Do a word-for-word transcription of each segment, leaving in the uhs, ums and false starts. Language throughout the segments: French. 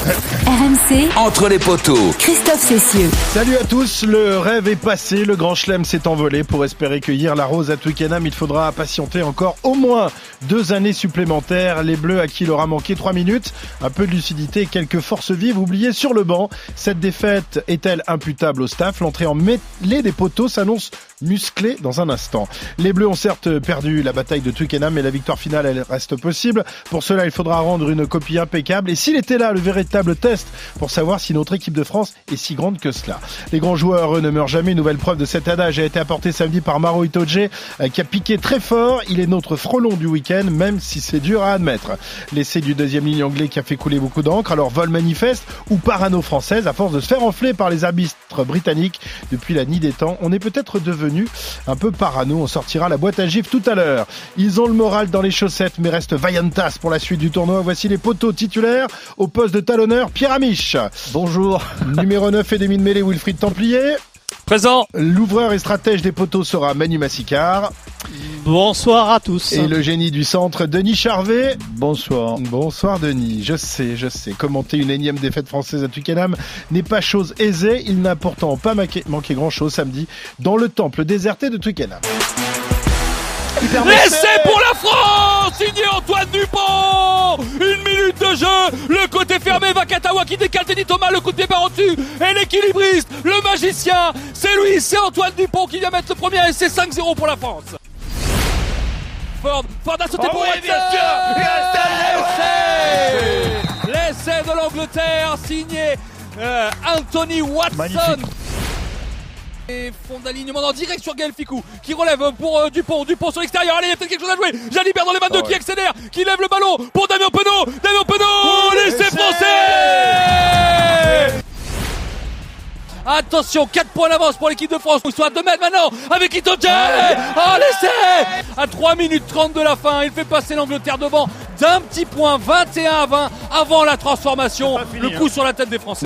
R M C, entre les poteaux. Christophe Cessieux. Salut à tous, le rêve est passé, le grand chelem s'est envolé. Pour espérer cueillir la rose à Twickenham, il faudra patienter encore au moins deux années supplémentaires. Les Bleus à qui il aura manqué trois minutes, un peu de lucidité et quelques forces vives oubliées sur le banc. Cette défaite est-elle imputable au staff? L'entrée en mêlée des poteaux s'annonce musclée dans un instant. Les Bleus ont certes perdu la bataille de Twickenham, mais la victoire finale elle reste possible. Pour cela, il faudra rendre une copie impeccable. Et s'il était là le véritable test pour savoir si notre équipe de France est si grande que cela. Les grands joueurs, eux, ne meurent jamais. Une nouvelle preuve de cet adage a été apportée samedi par Maro Itoje, qui a piqué très fort. Il est notre frelon du week-end, même si c'est dur à admettre. L'essai du deuxième ligne anglais qui a fait couler beaucoup d'encre. Alors vol manifeste ou parano française, à force de se faire enfler par les arbitres britanniques depuis la nuit des temps, on est peut-être devenu un peu parano. On sortira la boîte à gifles tout à l'heure. Ils ont le moral dans les chaussettes, mais restent vaillantas pour la suite du tournoi. Voici les poteaux titulaires. Au poste de talonneur, Pierre Amiche. Bonjour. Numéro neuf et demi de mêlée, Wilfried Templier. Présent. L'ouvreur et stratège des poteaux sera Manu Massicard. Bonsoir à tous. Et le génie du centre, Denis Charvet. Bonsoir. Bonsoir Denis. Je sais, je sais. Commenter une énième défaite française à Twickenham n'est pas chose aisée. Il n'a pourtant pas manqué, manqué grand chose samedi dans le temple déserté de Twickenham. L'essai pour la France, signé Antoine Dupont. Une minute de jeu, le côté fermé, Vakatawa qui décale Teddy Thomas, le coup de pied par au-dessus, et l'équilibriste, le magicien, c'est lui, c'est Antoine Dupont qui vient mettre le premier essai. Cinq zéro pour la France. Ford, Ford a sauté oh pour oui, Watson. L'essai, l'essai de l'Angleterre, signé euh, Anthony Watson. Magnifique. Et fond d'alignement en direct sur Gaël Ficou qui relève pour euh, Dupont, Dupont sur l'extérieur. Allez, il y a peut-être quelque chose à jouer. Jalibert dans les vingt-deux oh, ouais. qui accélère, qui lève le ballon pour Damien Penaud. Damien Penaud, oh, l'essai français. Attention, quatre points d'avance pour l'équipe de France. Ils sont à deux mètres maintenant avec Itoje. Oh, l'essai à trois minutes trente de la fin. Il fait passer l'Angleterre devant d'un petit point, vingt et un à vingt avant la transformation. Fini, le coup hein. sur la tête des Français.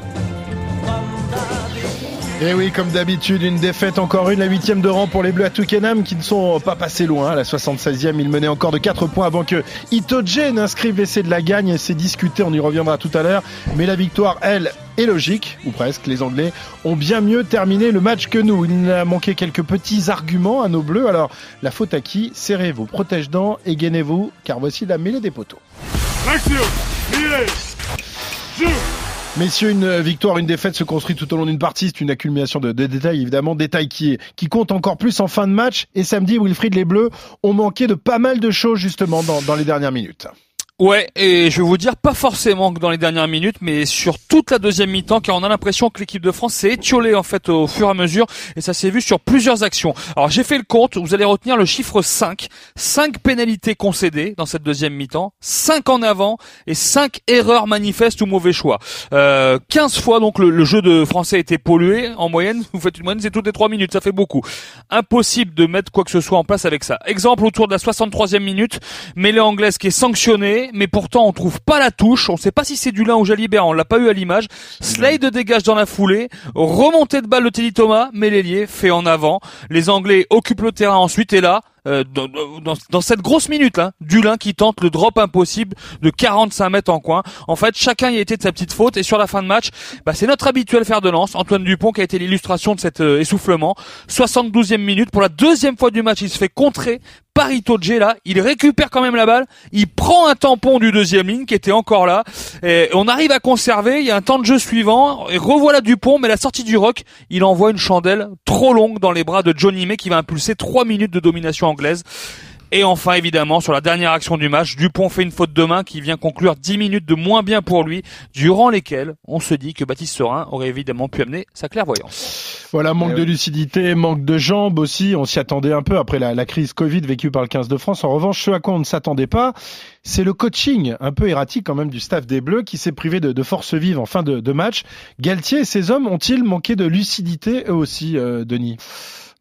Et oui, comme d'habitude, une défaite, encore une, la huitième de rang pour les Bleus à Twickenham qui ne sont pas passés loin. À la soixante-seizième, ils menaient encore de quatre points avant que Itoje n'inscrive l'essai de la gagne. C'est discuté, on y reviendra tout à l'heure. Mais la victoire, elle, est logique, ou presque. Les Anglais ont bien mieux terminé le match que nous. Il a manqué quelques petits arguments à nos Bleus. Alors, la faute à qui? Serrez vos protège-dents et gainez-vous, car voici la mêlée des poteaux. Action, mêlée, jeu. Messieurs, une victoire, une défaite se construit tout au long d'une partie. C'est une accumulation de, de détails, évidemment. Détails qui, qui comptent encore plus en fin de match. Et samedi, Wilfried, les Bleus ont manqué de pas mal de choses, justement, dans, dans les dernières minutes. Ouais, et je vais vous dire, pas forcément que dans les dernières minutes, mais sur toute la deuxième mi-temps, car on a l'impression que l'équipe de France s'est étiolée, en fait, au fur et à mesure, et ça s'est vu sur plusieurs actions. Alors, j'ai fait le compte, vous allez retenir le chiffre cinq. cinq pénalités concédées dans cette deuxième mi-temps, cinq en avant, et cinq erreurs manifestes ou mauvais choix. Euh, quinze fois, donc, le, le jeu de français a été pollué. En moyenne, vous faites une moyenne, c'est toutes les trois minutes, ça fait beaucoup. Impossible de mettre quoi que ce soit en place avec ça. Exemple, autour de la soixante-troisième minute, mêlée anglaise qui est sanctionnée, mais pourtant on trouve pas la touche, on sait pas si c'est du lin ou Jalibert, on l'a pas eu à l'image. Slade dégage dans la foulée, remontée de balle de Teddy Thomas, mais l'ailier fait en avant. Les Anglais occupent le terrain ensuite et là, euh, dans, dans, dans cette grosse minute là, Dulin qui tente le drop impossible de quarante-cinq mètres en coin. En fait, chacun y a été de sa petite faute et sur la fin de match, bah, c'est notre habituel fer de lance, Antoine Dupont qui a été l'illustration de cet euh, essoufflement. soixante-douzième minute, pour la deuxième fois du match, il se fait contrer par Itoje là, il récupère quand même la balle, il prend un tampon du deuxième ligne qui était encore là, et on arrive à conserver, il y a un temps de jeu suivant, et revoilà Dupont, mais la sortie du rock, il envoie une chandelle trop longue dans les bras de Johnny May qui va impulser trois minutes de domination anglaise. Et enfin, évidemment, sur la dernière action du match, Dupont fait une faute de main qui vient conclure dix minutes de moins bien pour lui, durant lesquelles on se dit que Baptiste Serin aurait évidemment pu amener sa clairvoyance. Voilà, manque de lucidité, manque de jambes aussi, on s'y attendait un peu après la, la crise Covid vécue par le quinze de France. En revanche, ce à quoi on ne s'attendait pas, c'est le coaching un peu erratique quand même du staff des Bleus qui s'est privé de, de force vive en fin de, de match. Galtier et ses hommes ont-ils manqué de lucidité eux aussi, euh, Denis ?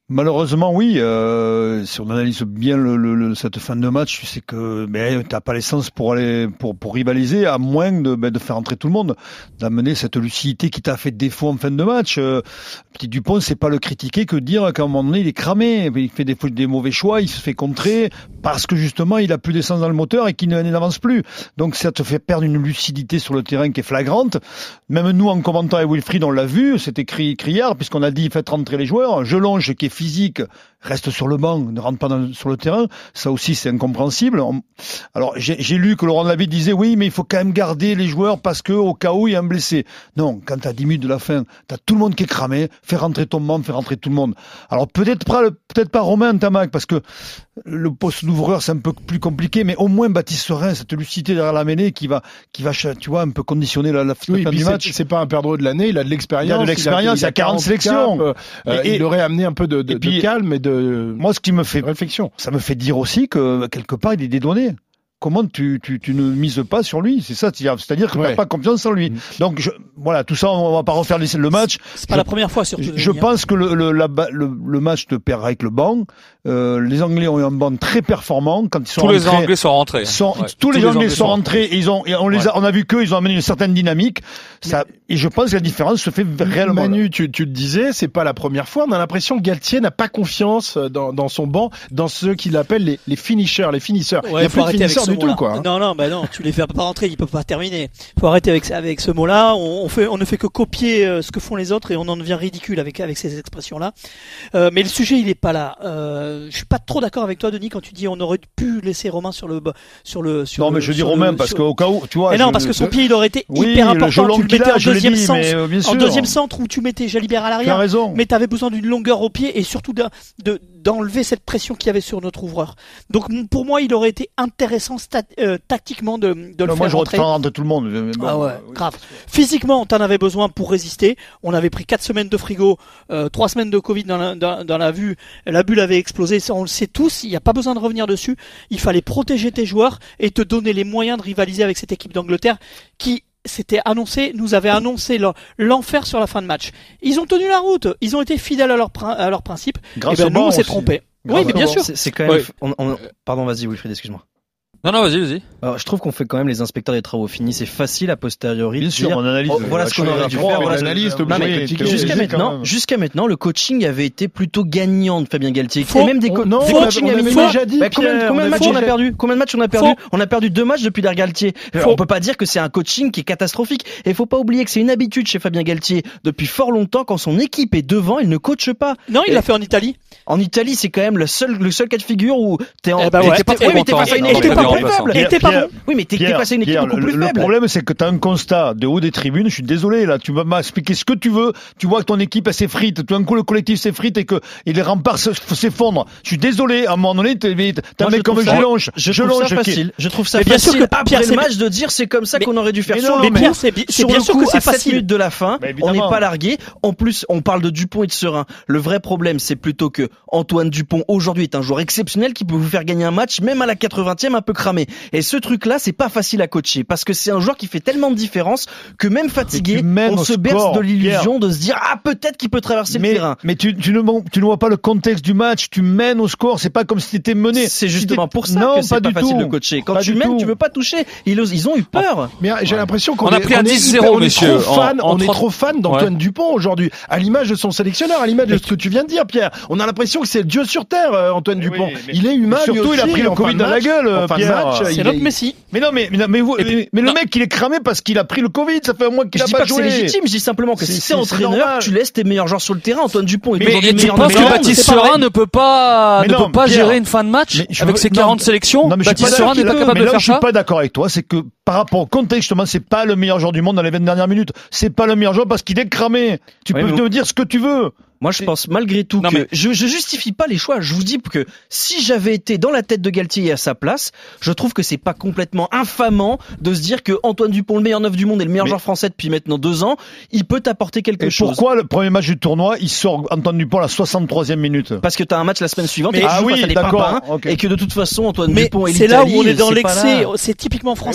Malheureusement, oui. Euh, si on analyse bien le, le, le, cette fin de match, tu sais que ben, t'as pas l'essence pour aller pour pour rivaliser, à moins de ben, de faire entrer tout le monde, d'amener cette lucidité qui t'a fait défaut en fin de match. Euh, Petit Dupont, c'est pas le critiquer que dire qu'à un moment donné il est cramé, il fait des, des mauvais choix, il se fait contrer parce que justement il a plus d'essence dans le moteur et qu'il n'avance plus. Donc ça te fait perdre une lucidité sur le terrain qui est flagrante. Même nous en commentant avec Wilfried, on l'a vu, c'était cri, criard puisqu'on a dit faites rentrer les joueurs. Jelonge qui est physique reste sur le banc, ne rentre pas dans, sur le terrain. Ça aussi, c'est incompréhensible. On... Alors, j'ai, j'ai lu que Laurent Labitte disait oui, mais il faut quand même garder les joueurs parce que au cas où il y a un blessé. Non, quand t'as dix minutes de la fin, t'as tout le monde qui est cramé. Fais rentrer ton monde, fais rentrer tout le monde. Alors peut-être pas, peut-être pas Romain Tamac parce que le poste d'ouvreur c'est un peu plus compliqué, mais au moins Baptiste Serin, cette lucidité derrière la mêlée qui va, qui va, tu vois, un peu conditionner la, la, oui, la fin du c'est, match. C'est pas un perdreau de l'année, il a de l'expérience. Il a de l'expérience, il a, il a quarante sélections. Euh, et, il aurait amené un peu de, de, et puis, de calme et de. Moi, ce qui me fait réflexion, ça me fait dire aussi que quelque part il est dédouané. Comment tu, tu, tu ne mises pas sur lui? C'est ça, c'est-à-dire que ouais. tu n'as pas confiance en lui. Donc je, voilà, tout ça, on va pas refaire le match. C'est pas je, la première fois surtout. Je, je pense que le, le, la, le, le match te perd avec le banc. Euh, les Anglais ont eu un banc très performant quand ils sont tous rentrés. Les Anglais sont rentrés. Sont, ouais. Tous, tous les, les Anglais, Anglais sont rentrés et ils ont, et on les ouais. a, on a vu qu'eux, ils ont amené une certaine dynamique. Ça, et je pense que la différence se fait réellement. Manu, tu, tu te disais, c'est pas la première fois. On a l'impression que Galtier n'a pas confiance dans, dans son banc, dans ceux qu'il appelle les, les finishers, les finisseurs. Ouais, il n'y a plus de finisseurs du tout, quoi. Hein. Non, non, bah non, tu les fais pas rentrer, ils peuvent pas terminer. Faut arrêter avec avec ce mot-là. On, on fait, on ne fait que copier euh, ce que font les autres et on en devient ridicule avec avec ces expressions-là. Euh, mais le sujet, il est pas là. Euh, je suis pas trop d'accord avec toi, Denis, quand tu dis on aurait pu laisser Romain sur le sur le sur. Non, mais le, je dis Romain parce sur... qu'au cas où, tu vois. Mais non, je, parce que son je... pied, il aurait été oui, hyper important. Tu le mettais en deuxième dit, centre, mais, euh, bien sûr. en deuxième centre où tu mettais Jalibert à l'arrière. Tu as raison. Mais t'avais besoin d'une longueur au pied et surtout de, de d'enlever cette pression qu'il y avait sur notre ouvreur. Donc pour moi, il aurait été intéressant stat, euh, tactiquement de, de le non, faire moi, rentrer. Moi, j'aurais rentrer tout le monde. Bon, ah ouais, oui. grave. Physiquement, t'en avais besoin pour résister. On avait pris quatre semaines de frigo, euh, trois semaines de Covid dans la, dans, dans la vue. La bulle avait explosé. Ça, on le sait tous. Il n'y a pas besoin de revenir dessus. Il fallait protéger tes joueurs et te donner les moyens de rivaliser avec cette équipe d'Angleterre qui c'était annoncé, nous avait annoncé l'enfer sur la fin de match. Ils ont tenu la route, ils ont été fidèles à leurs à leurs principes. Grâce et ben nous on s'est aussi. trompé. Grâce oui, mais bien bon. sûr. C'est, c'est quand même. Ouais. On, on... Pardon, vas-y, Wilfried, excuse-moi. Non, non, vas-y, vas-y. Alors, je trouve qu'on fait quand même les inspecteurs des travaux finis. C'est facile a posteriori. Bien de sûr, dire, on analyse. oh, voilà ce qu'on aurait dû faire. Voilà l'analyse. Non, mais jusqu'à maintenant, jusqu'à maintenant, le coaching avait été plutôt gagnant de Fabien Galtier. Faux. Et même des, co- non, des on coachings avait avaient déjà dit, bah, combien, Pierre, combien de on matchs avait on a déjà- perdu? Combien de matchs on a perdu? Faux. On a perdu deux matchs depuis l'ère Galtier. Faux. On peut pas dire que c'est un coaching qui est catastrophique. Et il faut pas oublier que c'est une habitude chez Fabien Galtier depuis fort longtemps. Quand son équipe est devant, il ne coache pas. Non, il Et- l'a fait en Italie. En Italie, c'est quand même le seul, le seul cas de figure où t'es en, Eh ben ouais. t'es pas T'es oui, mais t'es content. face à une Non, équipe mais beaucoup Pierre, plus faible. Et t'es pas Pierre, bon. Oui, mais t'es, t'es Pierre, face à une équipe Pierre, beaucoup le, plus le faible. problème, c'est que tu as un constat de haut des tribunes. Je suis désolé, là, tu vas m'expliquer ce que tu veux. Tu vois que ton équipe, elle s'effrite. Tout d'un coup, le collectif s'effrite et que et les remparts se- s'effondrent. Je suis désolé, à un moment donné, t'as un Moi, mec je comme trouve ça- Jelonge. Je trouve Jelonge ça qui- facile. Je trouve ça Mais bien sûr facile que après Pierre, le c'est- match de dire c'est comme ça Mais- qu'on aurait dû faire mais sur non, le mais coup. Pierre, c'est bi- c'est Sur bien le sûr coup, que c'est à sept facile. minutes de la fin, Mais on n'est évidemment. pas largué. En plus, on parle de Dupont et de Serin. Le vrai problème, c'est plutôt que Antoine Dupont aujourd'hui est un joueur exceptionnel qui peut vous faire gagner un match, même à la quatre-vingtième un peu cramé. Et ce truc-là, c'est pas facile à coacher parce que c'est un joueur qui fait tellement de différence que même fatigué, tu mènes on au se berce score, de l'illusion Pierre. de se dire ah peut-être qu'il peut traverser Mais, le terrain. mais tu, tu, ne, tu ne vois pas le contexte du match. Tu mènes au score. C'est pas comme si t'étais mené. C'est Si justement t'es- pour ça non, que c'est pas, du facile tout. de coacher. Quand Pas tu du mènes, tout. tu veux pas toucher. Ils, ils ont eu peur. Mais j'ai l'impression qu'on On a est, pris un on est dix hyper- zéro, on est messieurs, trop en- fan, en on est trente trop fan d'Antoine Dupont aujourd'hui, à l'image de son sélectionneur, à l'image de ce que tu viens de dire, Pierre. On a l'impression que c'est le dieu sur terre, euh, Antoine Eh Dupont. oui, mais- il est humain, mais surtout, lui il a aussi, pris le en fin Covid de dans la match, gueule, en fin de Pierre. match, C'est il notre est- Messi. Mais non, mais, mais, mais, vous- mais, mais le non. mec, il est cramé parce qu'il a pris le Covid. Ça fait un mois qu'il Je a dis pas pas que c'est joué. légitime, je dis simplement que C'est- si c'est- t'es c'est entraîneur, normal. tu laisses tes meilleurs joueurs sur le terrain. Antoine Dupont est Mais aujourd'hui et le tu meilleur penses numéro que un. Baptiste C'est pas vrai. Serin ne peut pas, Mais ne non, peut pas Pierre. gérer une fin de match Mais je avec veux- ses non, quarante sélections? Non, mais je suis Baptiste pas Serin d'accord. n'est pas capable Mais de là où faire je suis ça? pas d'accord avec toi, c'est que par rapport au contexte, justement, c'est pas le meilleur joueur du monde dans les vingt dernières minutes. C'est pas le meilleur joueur parce qu'il est cramé. Tu Oui, peux mais me dire ce que tu veux. Moi, je pense malgré tout Non, que mais- je, je justifie pas les choix. Je vous dis que si j'avais été dans la tête de Galtier et à sa place, je trouve que c'est pas complètement infamant de se dire que Antoine Dupont, le meilleur neuf du monde et le meilleur Mais- joueur français depuis maintenant deux ans, il peut t'apporter quelque Et chose. pourquoi le premier match du tournoi, il sort Antoine Dupont à la soixante-troisième minute? Parce que t'as un match la semaine suivante Mais- et que tu Ah joues oui, face à des d'accord, papins ok. et que de toute façon Antoine Mais Dupont et c'est là où l'Italie, on est dans c'est pas l'excès. là. C'est typiquement Mais français. oui, on est dans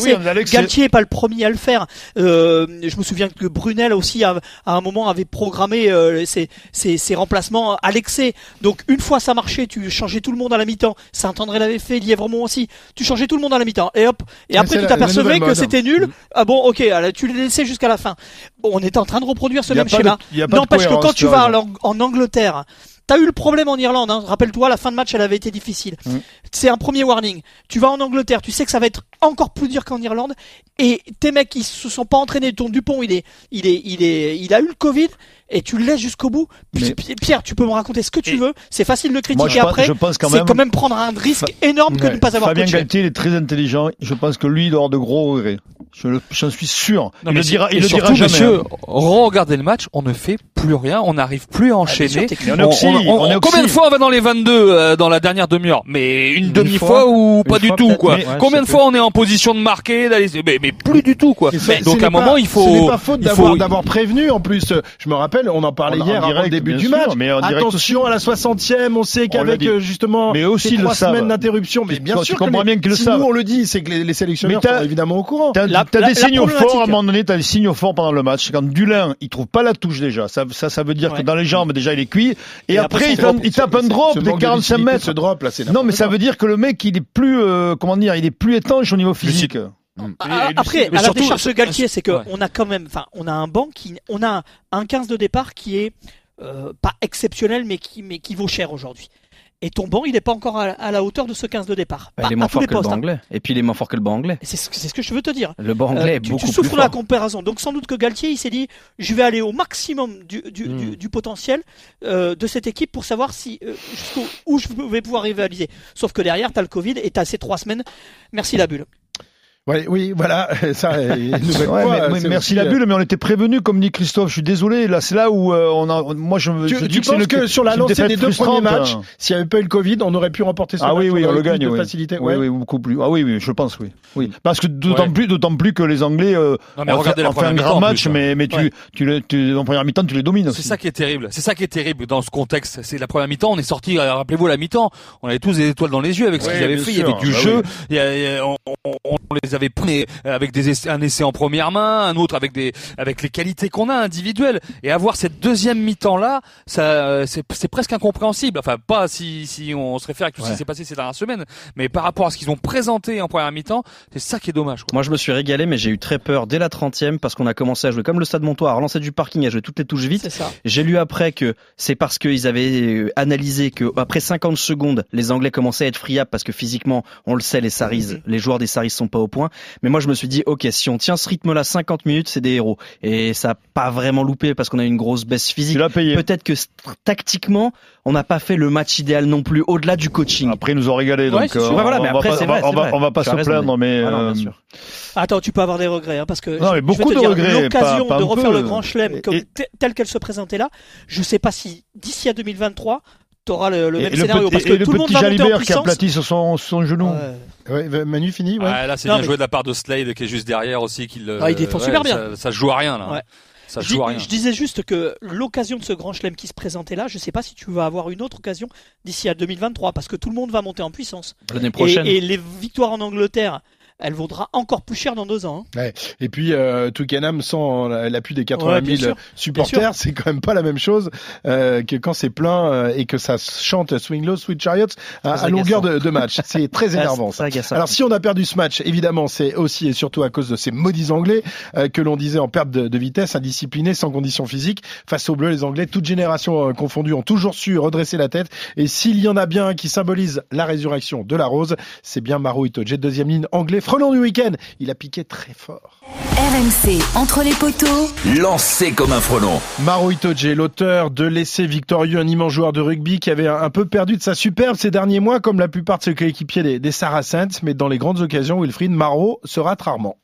Galtier est pas le premier à le faire. Euh, je me souviens que Brunel aussi a, à un moment avait programmé euh, ses, ses, ses remplacements à l'excès. Donc une fois ça marchait, tu changeais tout le monde à la mi-temps. Saint-André l'avait fait, Lièvremont aussi. Tu changeais tout le monde à la mi-temps. Et hop. Et après tu t'apercevais que c'était nul. Ah bon, ok. Alors, tu l'as laissé jusqu'à la fin. On était en train de reproduire ce même schéma. N'empêche que quand tu vas en, en Angleterre. T'as eu le problème en Irlande, hein. Rappelle-toi, la fin de match, elle avait été difficile. Mmh. C'est un premier warning. Tu vas en Angleterre, tu sais que ça va être encore plus dur qu'en Irlande. Et tes mecs, ils se sont pas entraînés. Ton Dupont, il est, il est, il est, il a eu le Covid. Et tu le laisses jusqu'au bout. Mais... Pierre, tu peux me raconter ce que tu veux. C'est facile de critiquer moi, je après. Je pense quand même... C'est quand même prendre un risque Fa... énorme que ouais. de ne pas avoir Fabien coaché. Galtier, il est très intelligent. Je pense que lui, il doit avoir de gros regrets. Je le, j'en suis sûr. Non, il le dira, il le surtout, dira jamais. Monsieur, regardez le match, on ne fait plus rien, on n'arrive plus à enchaîner. Ah, sûr, on, on, on, on, on combien de fois on va dans les vingt-deux euh, dans la dernière demi-heure? Mais une, une demi-fois ou pas du fois, tout, quoi. Mais, ouais, combien de fois on est en position de marquer, d'aller, mais, mais plus du tout, quoi. Ça, donc à un moment, il faut. Ce n'est pas faute d'avoir, faut... d'avoir prévenu. En plus, je me rappelle, on en parlait on hier avant le début du match. Mais attention à la soixantième, on sait qu'avec justement ces trois semaines d'interruption, mais bien sûr que si nous on le dit, c'est que les sélectionneurs sont évidemment au courant. T'as des signaux forts à un moment donné, t'as des signaux forts pendant le match. Quand Dulin, il trouve pas la touche déjà, ça, ça, ça veut dire ouais. que dans les jambes déjà il est cuit. Et, et après, après il, il tape un drop des quarante-cinq mètres. Ce drop là, c'est non, mais ça veut dire que le mec, il est plus, euh, comment dire, il est plus étanche au niveau physique. Mmh. Après, à la décharge de Galtier, c'est que ouais. on a quand même, enfin, on a un banc qui, on a un quinze de départ qui est euh, pas exceptionnel, mais qui, mais qui vaut cher aujourd'hui. Et ton banc, il n'est pas encore à, à la hauteur de ce quinze de départ. Bah, il est moins fort que postes, le banc anglais. Et puis il est moins fort que le banc anglais. C'est ce, c'est ce que je veux te dire. Le banc anglais euh, est tu, beaucoup tu souffres plus de fort. la comparaison. Donc sans doute que Galtier, il s'est dit, je vais aller au maximum du, du, mmh. du, du potentiel euh, de cette équipe pour savoir si euh, jusqu'où où je vais pouvoir rivaliser. Sauf que derrière, t'as le Covid et t'as ces trois semaines. Merci la bulle. Ouais, oui, voilà, ça. Une ouais, fois, mais, merci aussi, la bulle, mais on était prévenu, comme dit Christophe. Je suis désolé. Là, c'est là où euh, on a. Moi, je. Tu, je tu penses que, que sur la lancée des deux premiers matchs, s'il n'y avait pas eu le Covid, on aurait pu remporter ce ah match. Ah oui, oui, on, on le gagne. De oui. facilité. Oui, ouais. oui, beaucoup plus. Ah oui, oui, je pense, oui. Oui, parce que d'autant ouais. plus, d'autant plus que les Anglais euh, non, mais ont fait, ont fait un grand match, plus, mais mais tu, ouais. tu, tu, tu, en première mi-temps, tu les domines. C'est ça qui est terrible. C'est ça qui est terrible dans ce contexte. C'est la première mi-temps. On est sorti. Rappelez-vous la mi-temps. On avait tous des étoiles dans les yeux avec ce qu'ils avaient fait. Il y avait du jeu. Il y a, on, on les avait pris avec des un essai en première main, un autre avec des avec les qualités qu'on a individuelles, et avoir cette deuxième mi-temps là, ça c'est c'est presque incompréhensible. Enfin pas si si on se réfère à tout ce qui s'est passé ces dernières semaines, mais par rapport à ce qu'ils ont présenté en première mi-temps, c'est ça qui est dommage, quoi. Moi je me suis régalé, mais j'ai eu très peur dès la trentième parce qu'on a commencé à jouer comme le Stade Montois, à relancer du parking, à jouer toutes les touches vite. C'est ça. J'ai lu après que c'est parce qu'ils avaient analysé que après cinquante secondes, les Anglais commençaient à être friables parce que physiquement, on le sait, les Saris, mmh. les joueurs des Saris sont pas au point. Mais moi je me suis dit ok, si on tient ce rythme là cinquante minutes, c'est des héros. Et ça n'a pas vraiment loupé parce qu'on a une grosse baisse physique. Tu l'as payé. Peut-être que tactiquement, on n'a pas fait le match idéal non plus, au-delà du coaching. Après, ils nous ont régalé. Donc, ouais, euh, on, voilà, mais on, après, va, c'est on, vrai, va, c'est on, va, vrai. on va pas tu se plaindre, mais. Ah non, euh... bien sûr. Attends, tu peux avoir des regrets, hein, parce que non, mais beaucoup je vais te de dire, regrets, l'occasion pas, pas de refaire peu. le Grand Chelem comme et... telle qu'elle se présentait là, je sais pas si d'ici à deux mille vingt-trois, t'auras le, le et même et scénario, le parce et que le tout le monde petit va monter en Jalibert qui puissance. aplatit sur son, son genou. Ouais. Ouais, Manu fini. Ouais. Ah, là, c'est non, bien mais... joué de la part de Slade qui est juste derrière aussi. Qu'il, ah, il défend ouais, super bien. Ça, ça joue à rien là. Ouais. Ça je, joue à rien. Je disais juste que l'occasion de ce Grand Chelem qui se présentait là, je sais pas si tu vas avoir une autre occasion d'ici à deux mille vingt-trois, parce que tout le monde va monter en puissance. L'année prochaine. Et, et les victoires en Angleterre, elle vaudra encore plus cher dans deux ans. Hein. Ouais. Et puis euh, Twickenham sans l'appui des quatre-vingt mille ouais, supporters, c'est quand même pas la même chose euh, que quand c'est plein euh, et que ça chante Swing Low, Sweet Chariots à, à longueur de, de match. C'est très énervant. ça. Alors si on a perdu ce match, évidemment, c'est aussi et surtout à cause de ces maudits Anglais euh, que l'on disait en perte de, de vitesse, indisciplinés, sans conditions physiques. Face aux Bleus, les Anglais, toutes générations euh, confondues, ont toujours su redresser la tête. Et s'il y en a bien un qui symbolise la résurrection de la Rose, c'est bien Maro Itoje, deuxième ligne anglais. Frelon du week-end, il a piqué très fort. R M C, entre les poteaux. Lancé comme un frelon. Maro Itoje, l'auteur de l'essai victorieux, un immense joueur de rugby qui avait un peu perdu de sa superbe ces derniers mois, comme la plupart de ses coéquipiers des, des Saracens, mais dans les grandes occasions, Wilfried, Maro se rate rarement.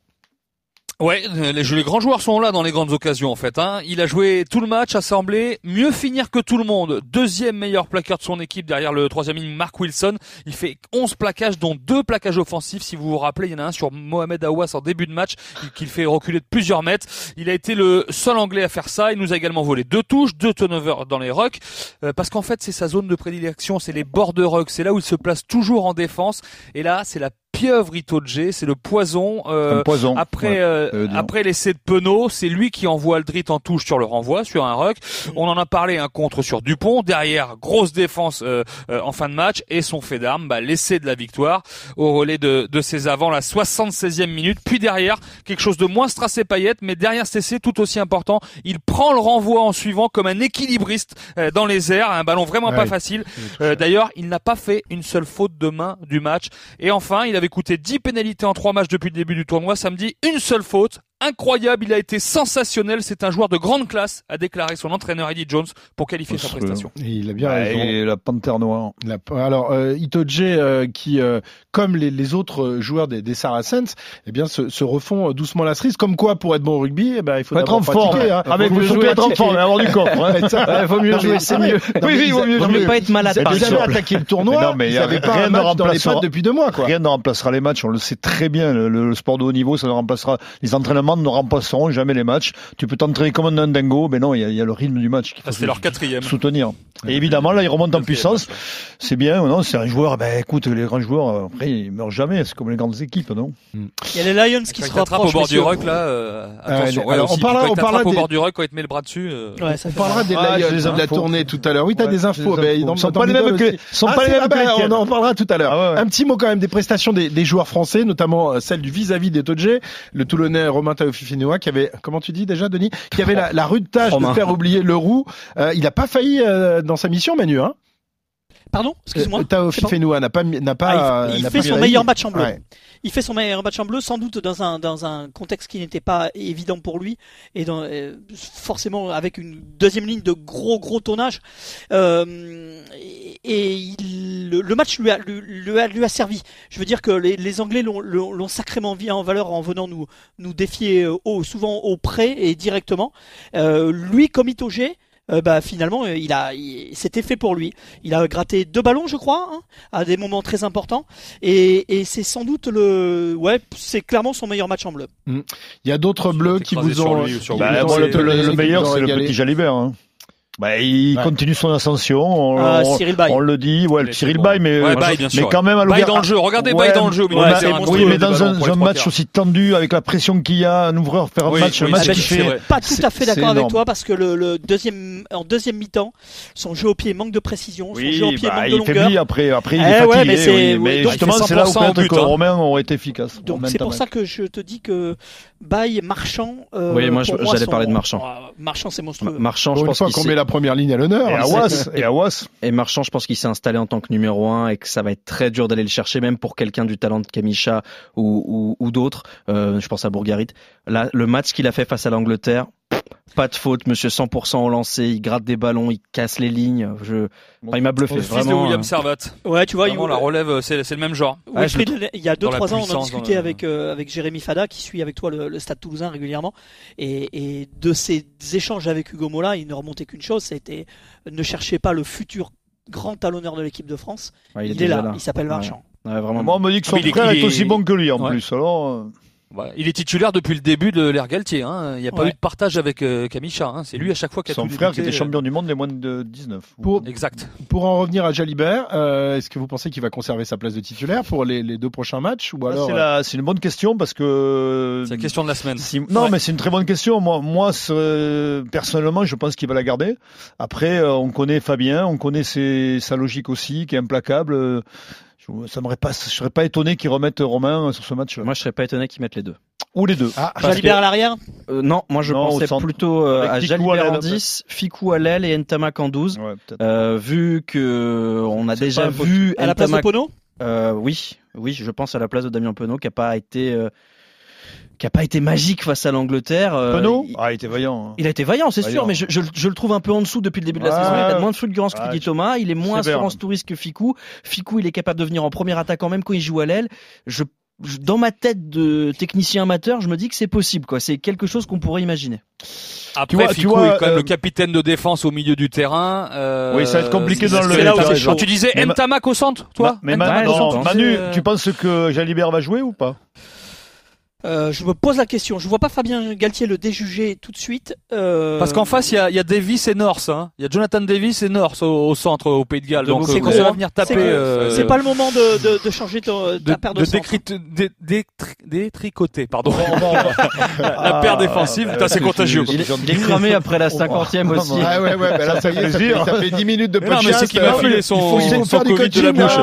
Ouais, les, les grands joueurs sont là dans les grandes occasions en fait. Hein. Il a joué tout le match, a semblé mieux finir que tout le monde. Deuxième meilleur plaqueur de son équipe derrière le troisième ligne, Mark Wilson. Il fait onze plaquages, dont deux plaquages offensifs. Si vous vous rappelez, il y en a un sur Mohamed Aouas en début de match, qu'il fait reculer de plusieurs mètres. Il a été le seul Anglais à faire ça. Il nous a également volé deux touches, deux turnovers dans les rucks, euh, parce qu'en fait c'est sa zone de prédilection, c'est les bords de ruck. C'est là où il se place toujours en défense. Et là, c'est la pieuvre Itoje, c'est le poison. Euh, Un poison. Après, Ouais, euh, après l'essai de Penaud, c'est lui qui envoie Aldrit en touche sur le renvoi, sur un ruck. On en a parlé, un contre sur Dupont. Derrière, grosse défense euh, euh, en fin de match et son fait d'armes, bah, l'essai de la victoire au relais de, de ses avants, la soixante-seizième minute. Puis derrière, quelque chose de moins strassé paillette, mais derrière cet essai tout aussi important, il prend le renvoi en suivant comme un équilibriste euh, dans les airs, un ballon vraiment Ouais, pas facile. Euh, d'ailleurs, il n'a pas fait une seule faute de main du match. Et enfin, il avait coûté dix pénalités en trois matchs depuis le début du tournoi. Samedi, une seule faute. Incroyable, il a été sensationnel. C'est un joueur de grande classe, a déclaré son entraîneur Eddie Jones pour qualifier sa prestation. Et il a bien Ouais, raison. et la panthère noire. La- alors euh, Itoje euh, qui euh, comme les, les autres joueurs des, des Saracens eh bien se, se refont doucement la cerise, comme quoi pour être bon au rugby eh ben il faut, Faut être d'abord en forme. pratiquer, hein. Ah, mais Faut faut mieux surtout jouer être en forme et avoir du corps. Hein. Ça, Ouais, vaut mieux jouer, c'est mieux. Non, Oui, mais oui, ils- vaut mieux non, jouer. mais pas être malade Ils par avaient exemple. attaqué le tournoi, Mais non, mais ils y a n'avaient pas rien un ne match dans les remplacera- pattes depuis deux mois quoi. Rien ne remplacera les matchs, on le sait très bien. Le, le sport de haut niveau, ça ne remplacera. Les entraînements ne remplaceront jamais les matchs. Tu peux t'entraîner comme un dingo, mais non, il y, a- il y a le rythme du match qu'il faut Ça, c'est leur quatrième. soutenir. Et évidemment, là, il remonte en puissance. C'est bien, non? C'est un joueur. Ben, écoute, les grands joueurs, après, ils meurent jamais. C'est comme les grandes équipes, non? Il y a les Lions qui se Quand il attrape au rapprochent. bord du messieurs. ruck, là, euh, attention. Ouais, Ouais, alors, aussi, on parlera- quand il on parlera t'attrape au des- bord du ruck, quand il te met le bras dessus. euh, Ouais, ça On fait parlera mal. des Ah, Lions, j'ai des de la infos. tournée tout à l'heure. Oui, t'as Ouais, des j'ai infos. des Ben, infos. dans- Ils sont dans pas les Middle mêmes que- aussi. sont Ah, pas les c'est- mêmes ah que ben, les on tiennes. en parlera tout à l'heure. Ah ouais, ouais. Un petit mot quand même des prestations des, des joueurs français, notamment euh, celle du vis-à-vis d'Itoje, le Toulonnais Romain Taofifenua qui avait, comment tu dis déjà, Denis, qui avait la, la rude tâche Romain. de faire oublier Leroux. Euh, il a pas failli euh, dans sa mission, Manu. Hein. Pardon, excuse-moi. Euh, Taofifenua n'a pas, mis- n'a pas. Ah, il n'a il pas fait mis son la meilleur ligne. match en bleu. Ouais. Il fait son meilleur match en bleu, sans doute dans un dans un contexte qui n'était pas évident pour lui et dans, euh, forcément avec une deuxième ligne de gros gros tonnage. Euh, et et il, le, le match lui a, lui, lui a lui a servi. Je veux dire que les, les Anglais l'ont, l'ont, l'ont sacrément mis en valeur en venant nous nous défier au, souvent au près et directement. Euh, lui comme Itoje. Euh, bah finalement euh, il a il, c'était fait pour lui. Il a gratté deux ballons je crois hein, à des moments très importants et, et c'est sans doute le ouais c'est clairement son meilleur match en bleu. Il y a d'autres Il bleus va qui t'écraser vous sur ont. lui ou sur qui lui. vous Bah, ont bon, le, étonné, le- le qui meilleur, vous ont c'est le régalé. petit Jalibert. Hein. Bah, il Ouais. continue son ascension. On, Ah, on- Cyril Baye. on le dit. Ouais, Il le était Cyril bon. Baye, mais, Ouais, euh, Baye, bien sûr, mais ouais. quand même à Baye l'ouverture. dans le jeu. Regardez Ouais, Baye dans le jeu. au milieu ouais, du c'est terrain, oui, monstrueux, mais des dans ballons un, pour les un trois match quarts. aussi tendu, avec la pression qu'il y a, un ouvreur faire un Oui, match, oui, un match c'est Ah ben, qui je c'est fait. suis vrai. pas tout à fait c'est d'accord avec énorme. toi parce que le, le deuxième en deuxième mi-temps son jeu au pied manque de précision, son jeu au pied bah, manque de il longueur. faiblit après, après il Eh est ouais, fatigué. mais c'est- oui. oui, Mais donc justement, il fait c'est là où cent pour cent peut-être au que but, hein. Romain aurait été efficace. Donc Romain c'est pour Tamac. ça que je te dis que Baye, Marchand. Euh, Oui, moi, je- pour j'allais sont- parler de Marchand. Ah, Marchand c'est monstrueux. Marchand, je Pour une pense fois qu'il qu'on s'est- met la première ligne à l'honneur. Et hein, Awas, et Awas. Et Marchand, je pense qu'il s'est installé en tant que numéro un et que ça va être très dur d'aller le chercher, même pour quelqu'un du talent de Kamisha ou, ou, ou d'autres. Euh, je pense à Bourgarit. Là, le match qu'il a fait face à l'Angleterre, pas de faute, monsieur cent pour cent au lancer, il gratte des ballons, il casse les lignes. Je... Enfin, il m'a bluffé, Le fils de vraiment. William euh, Servat. Ouais, tu vois, Vraiment, il- la relève, c'est c'est le même genre. Ouais, je le Wilfried, il y a deux dans la trois ans, on en puissance, discutait dans le- avec euh, avec Jérémy Fada qui suit avec toi le, le Stade Toulousain régulièrement et, et de ces échanges avec Hugo Mola, il ne remontait qu'une chose, c'était ne cherchez pas le futur grand talonneur de l'équipe de France. ouais, il, est déjà là, il s'appelle Marchand. Ouais, vraiment. Moi, on me dit que son Ah, mais il est- frère il est est- aussi bon que lui en Ouais. plus. Alors, euh, Ouais, il est titulaire depuis le début de l'ère Galtier. Hein. Il n'y a pas Ouais. eu de partage avec euh, Kamisha. Hein. C'est lui à chaque fois qui a son tout frère qui débuté, était euh, champion du monde des moins de dix-neuf. Pour, Exact. pour en revenir à Jalibert, euh, est-ce que vous pensez qu'il va conserver sa place de titulaire pour les, les deux prochains matchs ou Ah, alors c'est, euh, la- c'est une bonne question parce que. C'est la question de la semaine. Si- non, Ouais. mais c'est une très bonne question. Moi, moi c'est- personnellement, je pense qu'il va la garder. Après, euh, on connaît Fabien, on connaît ses- sa logique aussi, qui est implacable. Euh, Je, ça m'aurait pas, je serais pas étonné qu'ils remettent Romain sur ce match-là. Moi, je serais pas étonné qu'ils mettent les deux. Ou les deux. Ah, Parce Jalibert que- à l'arrière. Euh, non, moi je Non, au pensais centre. plutôt euh, Avec à Ficou Jalibert à l'aile, en dix, Ficou à l'aile et Ntamak en douze. Ouais, peut-être. Euh, vu que on a C'est déjà pas un faute. vu À la place de Ntamak, Pono. euh, oui, oui, je pense à la place de Damien Penaud qui a pas été, euh, qui a pas été magique face à l'Angleterre. Euh, Penaud il, Ah, il était vaillant. hein. il a été vaillant, c'est Vaillant. sûr, mais je, je, je le trouve un peu en dessous depuis le début de la Ouais. saison. Il a moins de fulgurance que Ouais, Didier je- Thomas, il est moins sévère. assurance touriste que Ficou. Ficou, il est capable de venir en premier attaquant même quand il joue à l'aile. Je je- dans ma tête de technicien amateur, je me dis que c'est possible, quoi. C'est quelque chose qu'on pourrait imaginer. Après, vois- tu Ficou vois, est quand même euh, le capitaine de défense au milieu du terrain. Euh, Oui, ça va être compliqué c'est- dans le- c'est là où t'as c'est raison. chaud. Tu disais Mais ma- Ntamak au centre, toi Ma- mais Ntamak Manu, Ouais, au non, centre, Manu, c'est, euh, tu penses que Jalibert va jouer ou pas Euh, je me pose la question. Je vois pas Fabien Galtier le déjuger tout de suite. Euh... Parce qu'en face, il y a, il y a Davis et North. Hein. Il y a Jonathan Davis et North au, au centre, au Pays de Galles. Donc, c'est euh, ça va venir taper. C'est, euh, c'est pas le moment de, de, de changer ta, ta de, paire de, de centre. décrit, dé, dé, détricoter, pardon. la paire défensive, putain, c'est contagieux. Il est, il est cramé après la cinquantième aussi. Ah ouais, ouais, bah là, ça y est, ça fait, ça fait dix minutes de podcast. Non, mais c'est qu'il m'a filé son, il faut, son faire du Covid de la bouche.